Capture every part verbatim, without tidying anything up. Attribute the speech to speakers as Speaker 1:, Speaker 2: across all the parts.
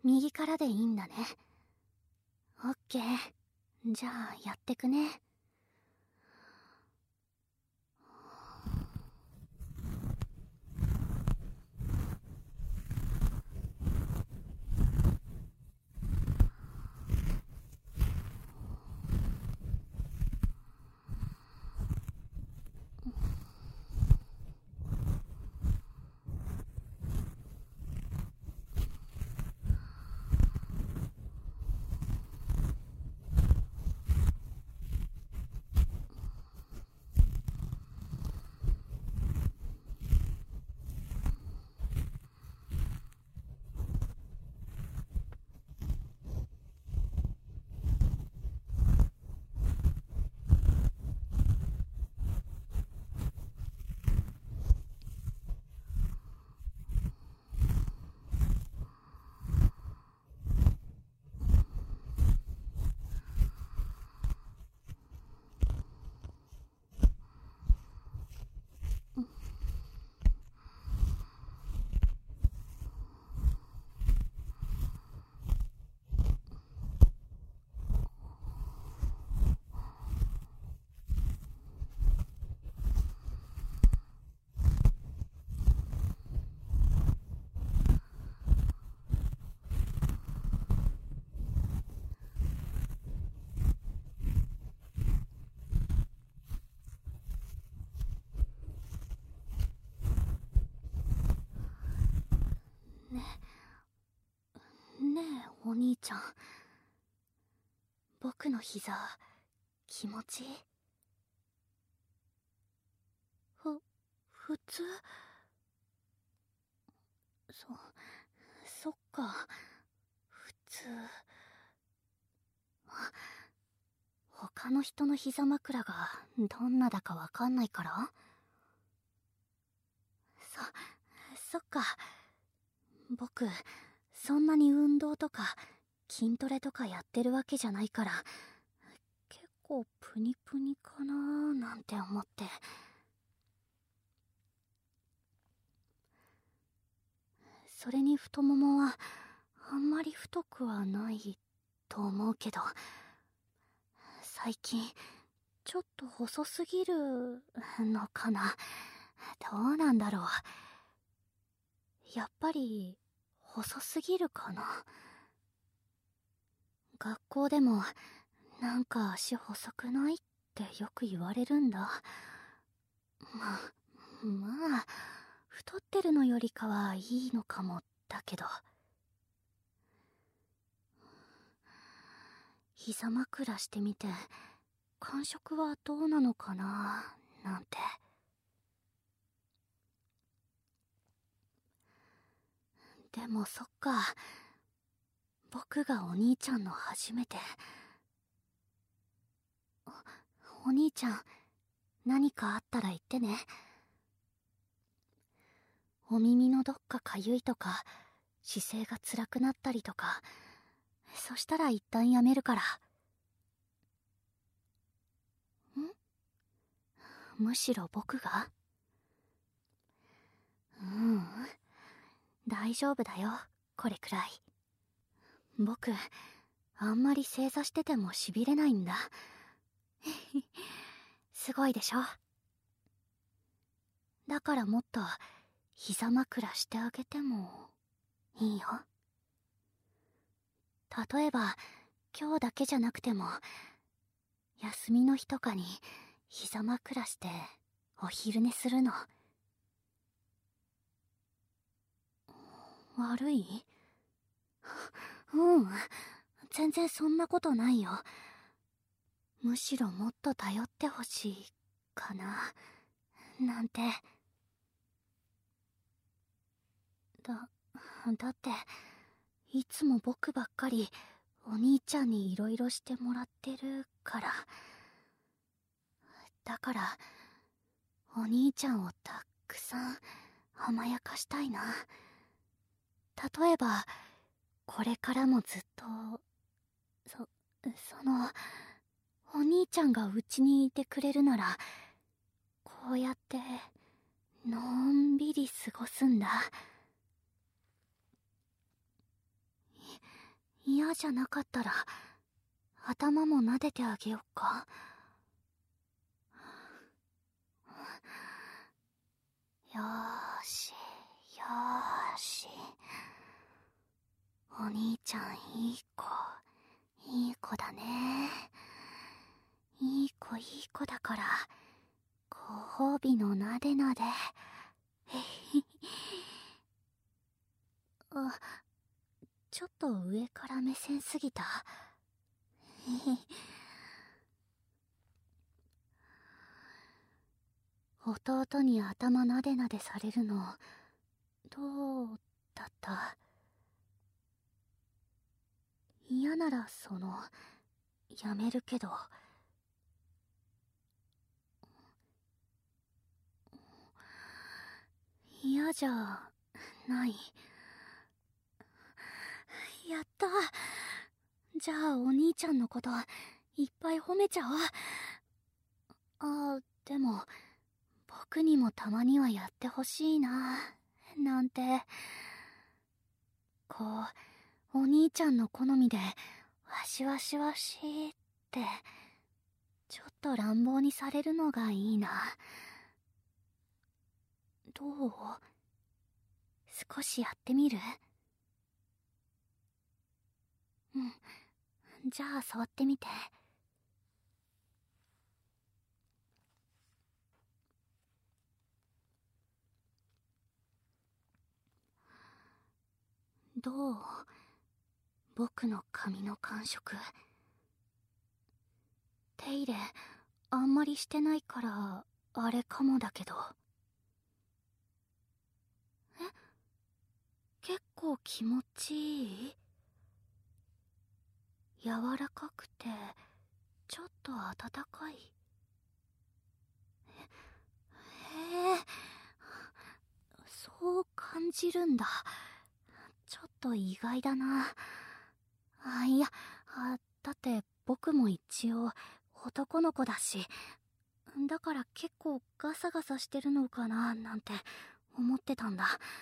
Speaker 1: 右からでいいんだね。オッケー。じゃあやってくね。ねねえお兄ちゃん、僕の膝気持ちいい？ふ普通？そそっか、普通。あ、他の人の膝枕がどんなだかわかんないから？そそっか。僕そんなに運動とか筋トレとかやってるわけじゃないから、結構プニプニかなーなんて思って。それに太ももはあんまり太くはないと思うけど、最近ちょっと細すぎるのかな。どうなんだろう。やっぱり細すぎるかな。学校でもなんか足細くないってよく言われるんだ。ままあ太ってるのよりかはいいのかもだけど、膝枕してみて感触はどうなのかななんて。でもそっか、僕がお兄ちゃんの初めて。お、お兄ちゃん、何かあったら言ってね。お耳のどっかかゆいとか、姿勢が辛くなったりとか、そしたら一旦やめるから。ん？むしろ僕が？ううん、大丈夫だよ、これくらい。僕あんまり正座しててもしびれないんだ。すごいでしょ。だからもっと膝枕してあげてもいいよ。例えば今日だけじゃなくても、休みの日とかに膝枕してお昼寝するの。悪い？うん、全然そんなことないよ。むしろもっと頼ってほしいかななんて。だだっていつも僕ばっかりお兄ちゃんにいろいろしてもらってるから。だからお兄ちゃんをたくさん甘やかしたいな。例えばこれからもずっと、そそのお兄ちゃんがうちにいてくれるなら、こうやってのんびり過ごすんだ。 嫌じゃなかったら頭も撫でてあげよっか。よーしよーし。お兄ちゃんいい子、いい子だね。いい子いい子だからご褒美のなでなで。あ、ちょっと上から目線すぎた。弟に頭なでなでされるのどうだった？嫌ならそのやめるけど。嫌じゃない。やった。じゃあお兄ちゃんのこといっぱい褒めちゃおう。あ、でも僕にもたまにはやってほしいななんて。こうお兄ちゃんの好みでわしわしわしってちょっと乱暴にされるのがいいな。どう？少しやってみる？うん、じゃあ触ってみて。どう？僕の髪の感触。手入れあんまりしてないからあれかもだけど。え？結構気持ちいい？柔らかくてちょっと温かい。へえ、そう感じるんだ。ちょっと意外だな。あ、いや、あ、だって僕も一応男の子だし、だから結構ガサガサしてるのかななんて思ってたんだ。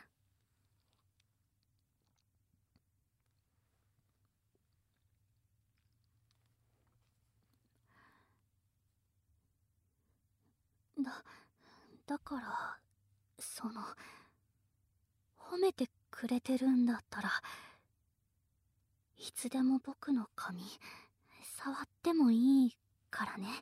Speaker 1: だ、だから、その、褒めてくれてるんだったら、いつでも僕の髪、触ってもいいからね。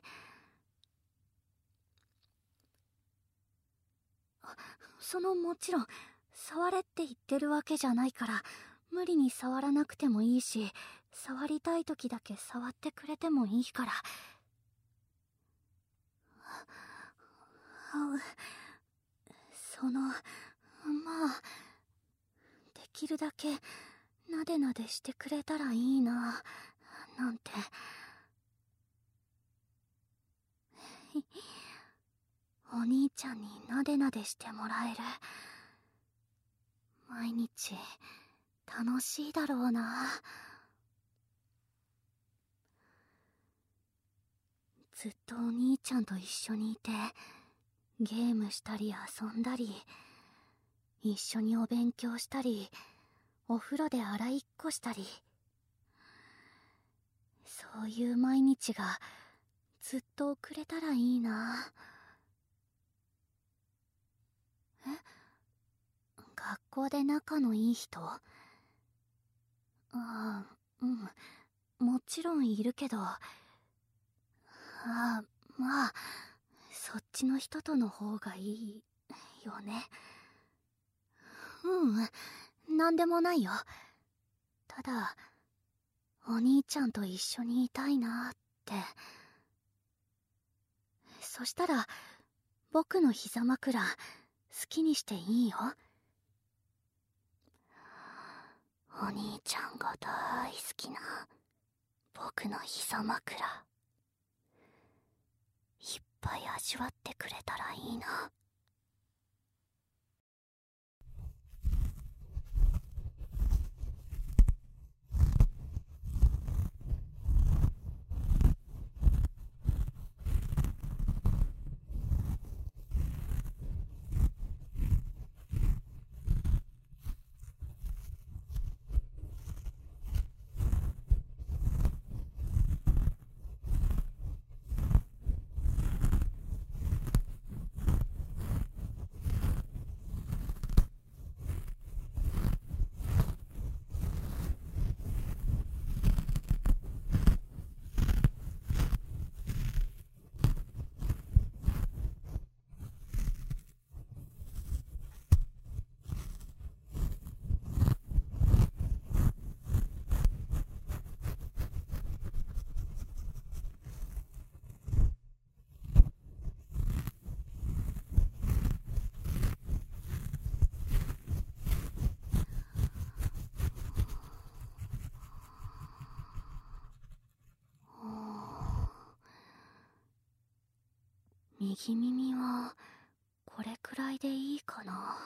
Speaker 1: そのもちろん、触れって言ってるわけじゃないから、無理に触らなくてもいいし、触りたい時だけ触ってくれてもいいから。その、まあ、できるだけなでなでしてくれたらいいな、なんて。お兄ちゃんになでなでしてもらえる。毎日、楽しいだろうな。ずっとお兄ちゃんと一緒にいて、ゲームしたり遊んだり、一緒にお勉強したり、お風呂で洗いっこしたり、そういう毎日がずっと送れたらいいな。え？学校で仲のいい人？ああ、うん、もちろんいるけど、ああ、まあ、そっちの人との方がいいよね。うん、なんでもないよ。ただ、お兄ちゃんと一緒にいたいなって。そしたら、僕の膝枕、好きにしていいよ。お兄ちゃんが大好きな、僕の膝枕、いっぱい味わってくれたらいいな。 右耳はこれくらいでいいかな。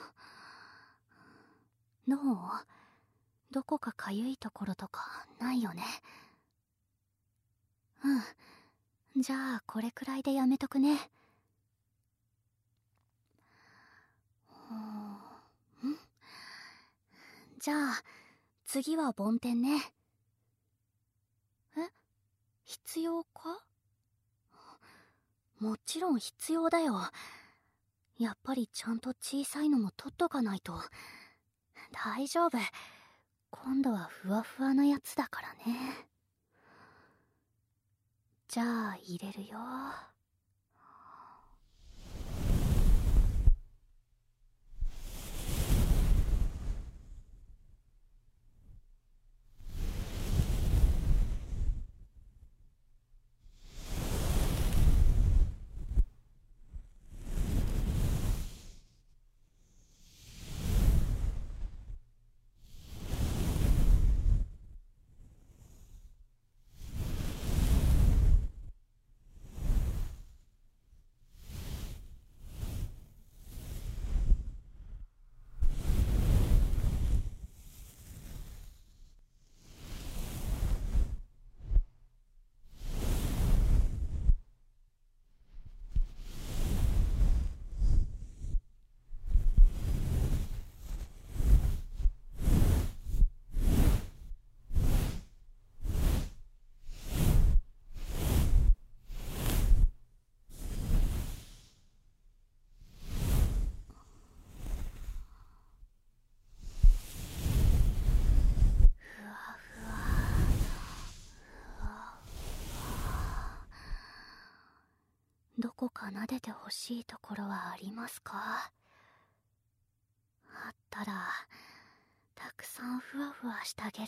Speaker 1: どう？どこかかゆいところとかないよね。うん、じゃあこれくらいでやめとくね。ん？じゃあ次は梵天ね。え？必要か？もちろん必要だよ。やっぱりちゃんと小さいのも取っとかないと。大丈夫。今度はふわふわなやつだからね。じゃあ入れるよ。どこか撫でてほしいところはありますか？あったらたくさんふわふわしてあげる。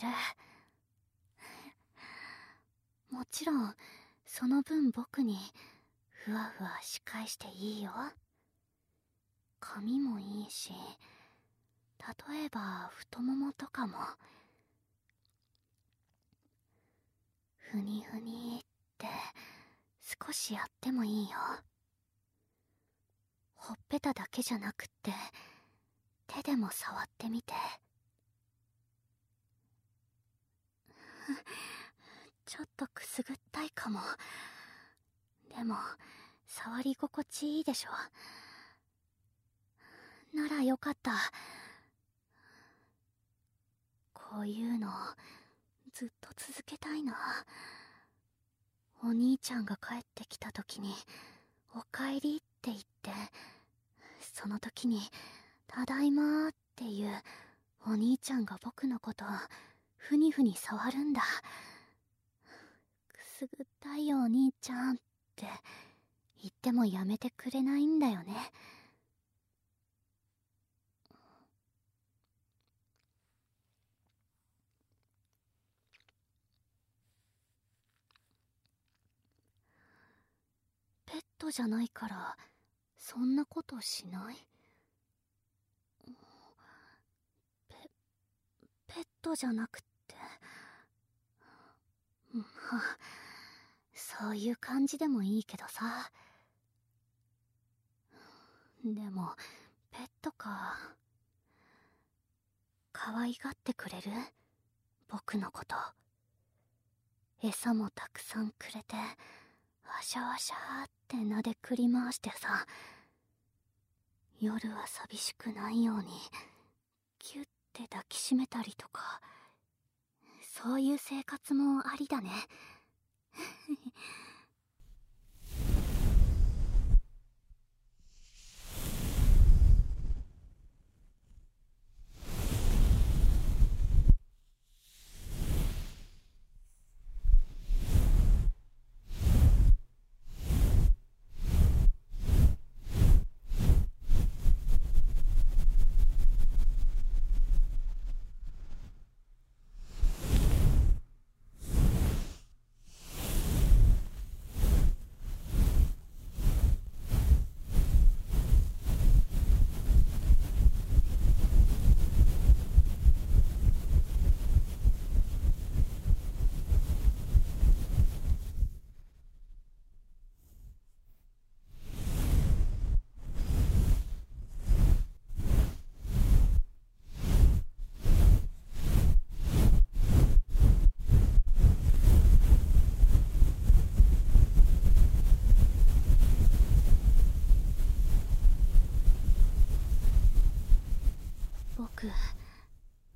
Speaker 1: もちろんその分僕にふわふわし返していいよ。髪もいいし、例えば太ももとかも。ふにふにって少しやってもいいよ。ほっぺただけじゃなくって手でも触ってみて。ちょっとくすぐったいかも。でも触り心地いいでしょ。ならよかった。こういうのずっと続けたいな。お兄ちゃんが帰ってきた時におかえりって言って、その時にただいまっていうお兄ちゃんが僕のことをふにふに触るんだ。くすぐったいよお兄ちゃんって言ってもやめてくれないんだよね。ペットじゃないからそんなことしない？ペ、ペットじゃなくって、まあそういう感じでもいいけどさ。でもペットか。可愛がってくれる？僕のこと。餌もたくさんくれてワシャワシャって撫でくり回してさ、夜は寂しくないようにキュッて抱きしめたりとか、そういう生活もありだね。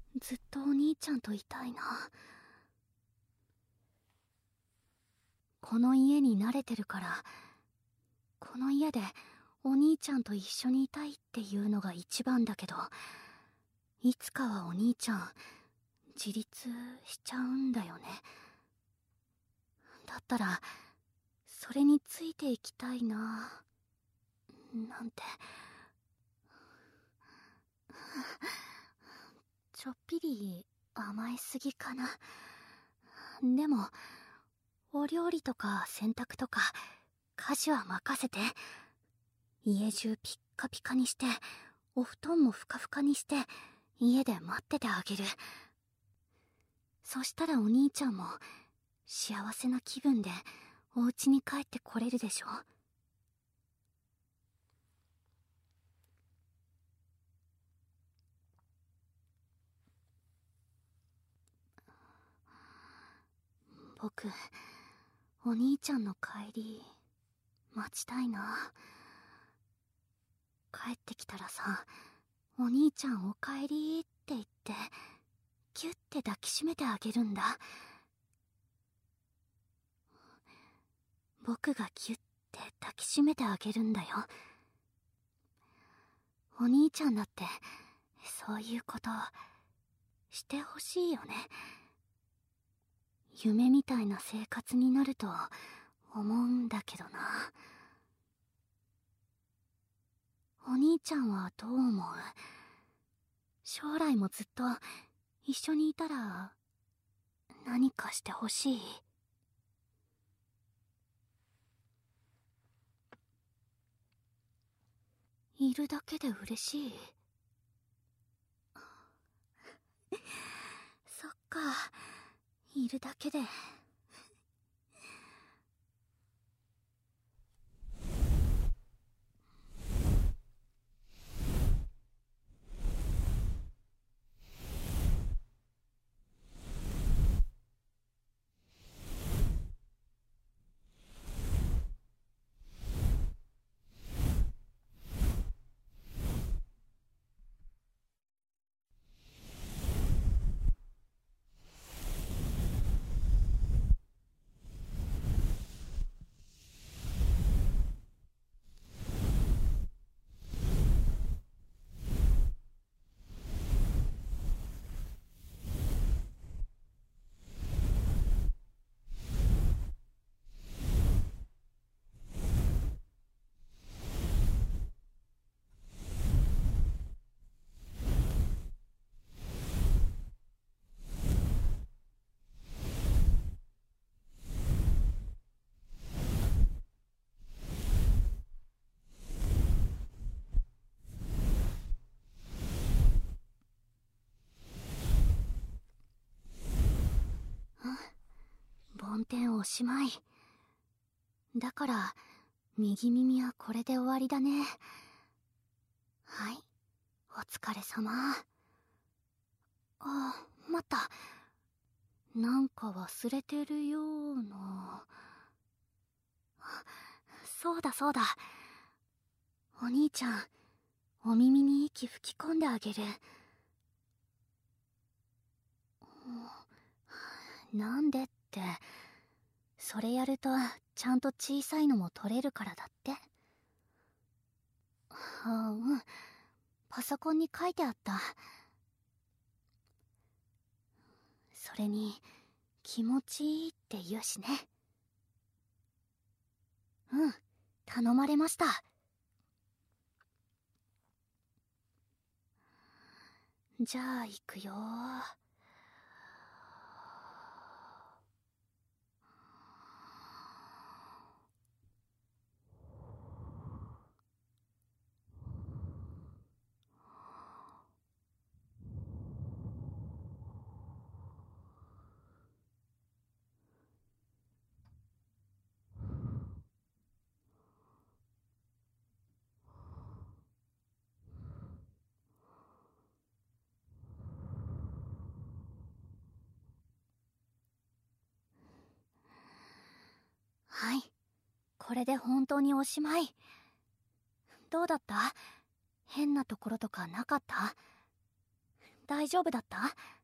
Speaker 1: ずっとお兄ちゃんといたいな。この家に慣れてるから、この家でお兄ちゃんと一緒にいたいっていうのが一番だけど、いつかはお兄ちゃん自立しちゃうんだよね。だったらそれについていきたいななんて。ちょっぴり甘えすぎかな。でもお料理とか洗濯とか家事は任せて。家中ピッカピカにして、お布団もふかふかにして家で待っててあげる。そしたらお兄ちゃんも幸せな気分でお家に帰ってこれるでしょ。僕、お兄ちゃんの帰り待ちたいな。帰ってきたらさ、お兄ちゃんお帰りって言ってキュッて抱きしめてあげるんだ。僕がキュッて抱きしめてあげるんだよ。お兄ちゃんだってそういうことしてほしいよね。夢みたいな生活になると思うんだけどな。お兄ちゃんはどう思う？将来もずっと一緒にいたら何かしてほしい？いるだけで嬉しい。そっか、いるだけで。梵天おしまい。だから右耳はこれで終わりだね。はい、お疲れ様。あ、待った。なんか忘れてるような。そうだそうだ。お兄ちゃん、お耳に息吹き込んであげる。なんでって、それやるとちゃんと小さいのも取れるからだって。あ、うん、パソコンに書いてあった。それに気持ちいいって言うしね。うん、頼まれました。じゃあ行くよ。はい、これで本当におしまい。どうだった？変なところとかなかった？ 大丈夫だった？よ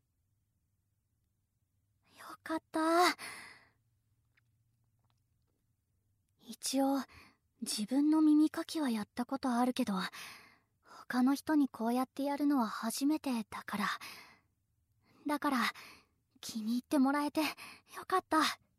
Speaker 1: かった。一応自分の耳かきはやったことあるけど、他の人にこうやってやるのは初めてだから。だから気に入ってもらえてよかった。